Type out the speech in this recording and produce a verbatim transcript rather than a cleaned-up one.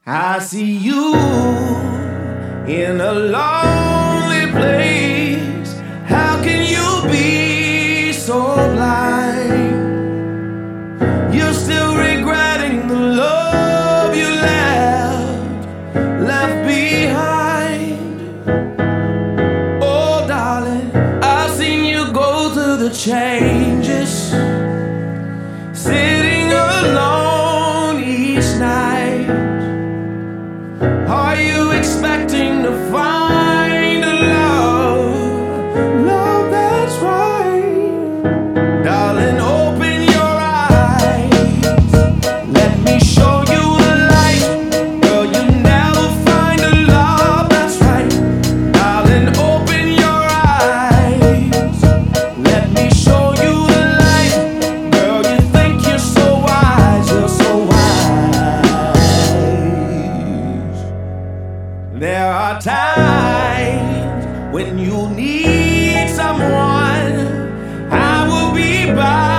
I see you in a lonely place. How can you be so blind? You're still regretting the love you left, left behind. Oh, darling, I've seen you go through the changes, sitting alone each night. Are you expecting to find a love, love that's right? Darling, open your eyes, let me show you the light. Girl, you never find a love that's right. Darling, open your eyes, let me show you the light. Girl, you think you're so wise, you're so wise. There are times when you need someone, I will be by